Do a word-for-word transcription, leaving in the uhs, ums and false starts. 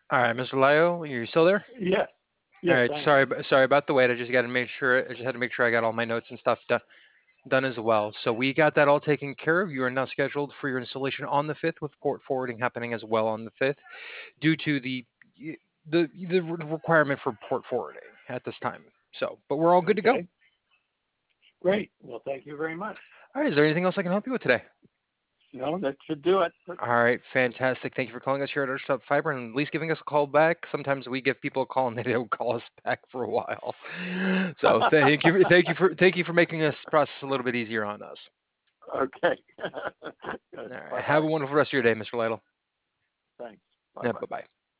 All right, Mister Lyle, you still there? Yes. All Yes, right, I am. sorry, ab- sorry about the wait. I just got to make sure. I just had to make sure I got all my notes and stuff done, done as well. So we got that all taken care of. You are now scheduled for your installation on the fifth, with port forwarding happening as well on the fifth, due to the the the requirement for port forwarding at this time. So, but we're all good to go. Okay. Great. Well, thank you very much. All right, is there anything else I can help you with today? No, that should do it. All right, fantastic. Thank you for calling us here at Archstop Fiber and at least giving us a call back. Sometimes we give people a call and they don't call us back for a while. So thank you, thank you for thank you for making this process a little bit easier on us. Okay. All Good. right, have Bye-bye. a wonderful rest of your day, Mister Lytle. Thanks. Yeah, Bye-bye. bye bye.